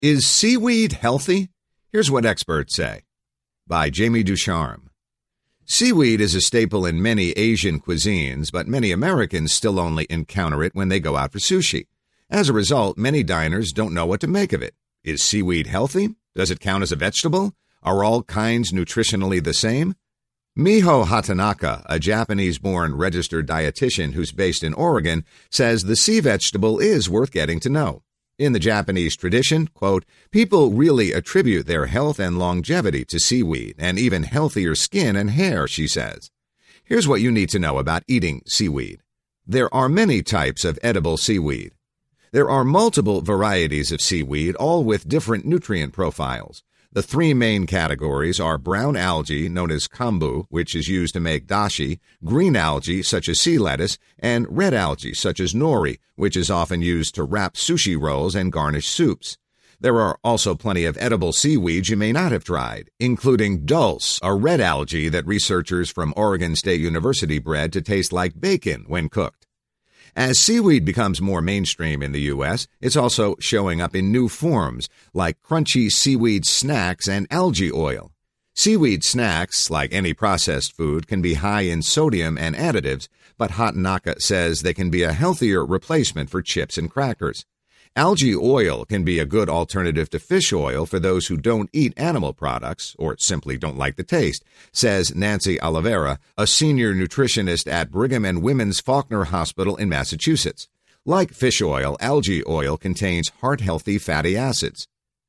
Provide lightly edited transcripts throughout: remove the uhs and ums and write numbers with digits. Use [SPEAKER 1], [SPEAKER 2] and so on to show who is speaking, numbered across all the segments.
[SPEAKER 1] Is seaweed healthy? Here's what experts say. By Jamie Ducharme. Seaweed is a staple in many Asian cuisines, but many Americans still only encounter it when they go out for sushi. As a result, many diners don't know what to make of it. Is seaweed healthy? Does it count as a vegetable? Are all kinds nutritionally the same? Miho Hatanaka, a Japanese-born registered dietitian who's based in Oregon, says the sea vegetable is worth getting to know. In the Japanese tradition, quote, people really attribute their health and longevity to seaweed, and even healthier skin and hair, she says. Here's what you need to know about eating seaweed. There are many types of edible seaweed. There are multiple varieties of seaweed, all with different nutrient profiles. The three main categories are brown algae, known as kombu, which is used to make dashi, green algae, such as sea lettuce, and red algae, such as nori, which is often used to wrap sushi rolls and garnish soups. There are also plenty of edible seaweeds you may not have tried, including dulse, a red algae that researchers from Oregon State University bred to taste like bacon when cooked. As seaweed becomes more mainstream in the U.S., it's also showing up in new forms, like crunchy seaweed snacks and algae oil. Seaweed snacks, like any processed food, can be high in sodium and additives, but Hatanaka says they can be a healthier replacement for chips and crackers. Algae oil can be a good alternative to fish oil for those who don't eat animal products or simply don't like the taste, says Nancy Oliveira, a senior nutritionist at Brigham and Women's Faulkner Hospital in Massachusetts. Like fish oil, algae oil contains heart-healthy fatty acids.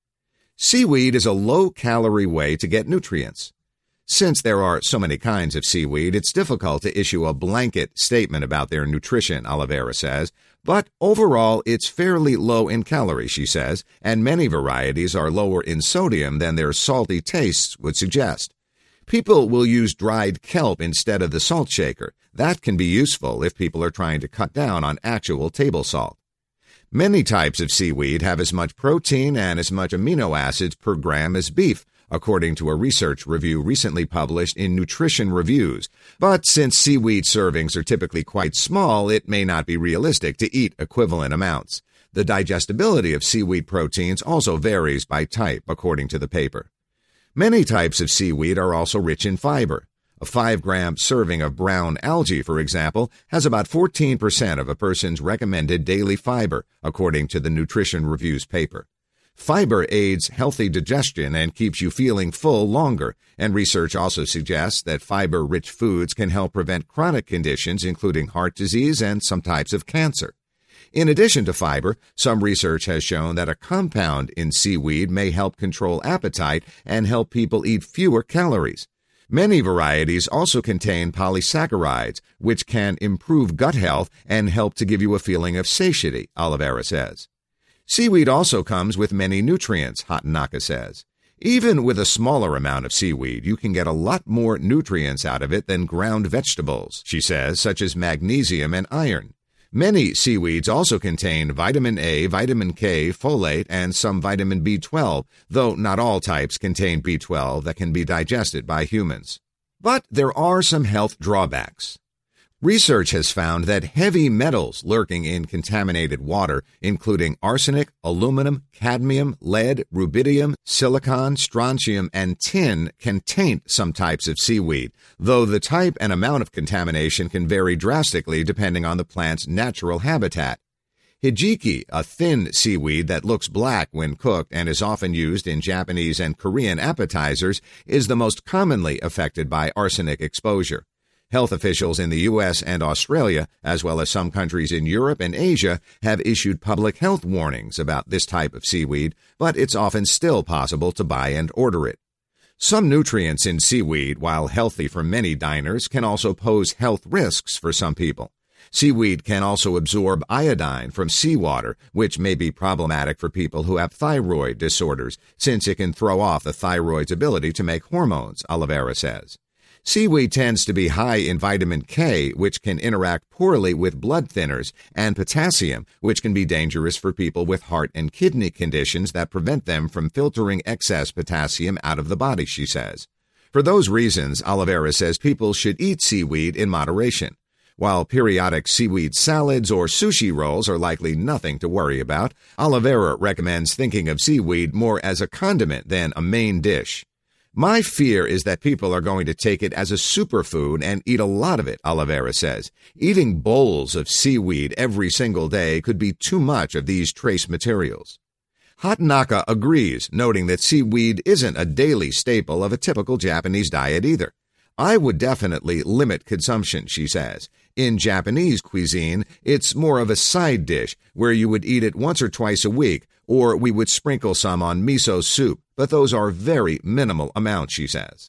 [SPEAKER 1] Seaweed is a low-calorie way to get nutrients. Since there are so many kinds of seaweed, it's difficult to issue a blanket statement about their nutrition, Oliveira says. But overall, it's fairly low in calories, she says, and many varieties are lower in sodium than their salty tastes would suggest. People will use dried kelp instead of the salt shaker. That can be useful if people are trying to cut down on actual table salt. Many types of seaweed have as much protein and as much amino acids per gram as beef, according to a research review recently published in Nutrition Reviews. But since seaweed servings are typically quite small, it may not be realistic to eat equivalent amounts. The digestibility of seaweed proteins also varies by type, according to the paper. Many types of seaweed are also rich in fiber. A 5-gram serving of brown algae, for example, has about 14% of a person's recommended daily fiber, according to the Nutrition Reviews paper. Fiber aids healthy digestion and keeps you feeling full longer, and research also suggests that fiber-rich foods can help prevent chronic conditions including heart disease and some types of cancer. In addition to fiber, some research has shown that a compound in seaweed may help control appetite and help people eat fewer calories. Many varieties also contain polysaccharides, which can improve gut health and help to give you a feeling of satiety, Oliveira says. Seaweed also comes with many nutrients, Hatanaka says. Even with a smaller amount of seaweed, you can get a lot more nutrients out of it than ground vegetables, she says, such as magnesium and iron. Many seaweeds also contain vitamin A, vitamin K, folate, and some vitamin B12, though not all types contain B12 that can be digested by humans. But there are some health drawbacks. Research has found that heavy metals lurking in contaminated water, including arsenic, aluminum, cadmium, lead, rubidium, silicon, strontium, and tin, can taint some types of seaweed, though the type and amount of contamination can vary drastically depending on the plant's natural habitat. Hijiki, a thin seaweed that looks black when cooked and is often used in Japanese and Korean appetizers, is the most commonly affected by arsenic exposure. Health officials in the U.S. and Australia, as well as some countries in Europe and Asia, have issued public health warnings about this type of seaweed, but it's often still possible to buy and order it. Some nutrients in seaweed, while healthy for many diners, can also pose health risks for some people. Seaweed can also absorb iodine from seawater, which may be problematic for people who have thyroid disorders, since it can throw off the thyroid's ability to make hormones, Oliveira says. Seaweed tends to be high in vitamin K, which can interact poorly with blood thinners, and potassium, which can be dangerous for people with heart and kidney conditions that prevent them from filtering excess potassium out of the body, she says. For those reasons, Oliveira says people should eat seaweed in moderation. While periodic seaweed salads or sushi rolls are likely nothing to worry about, Oliveira recommends thinking of seaweed more as a condiment than a main dish. My fear is that people are going to take it as a superfood and eat a lot of it, Oliveira says. Eating bowls of seaweed every single day could be too much of these trace materials. Hatanaka agrees, noting that seaweed isn't a daily staple of a typical Japanese diet either. I would definitely limit consumption, she says. In Japanese cuisine, it's more of a side dish where you would eat it once or twice a week, or we would sprinkle some on miso soup, but those are very minimal amounts, she says.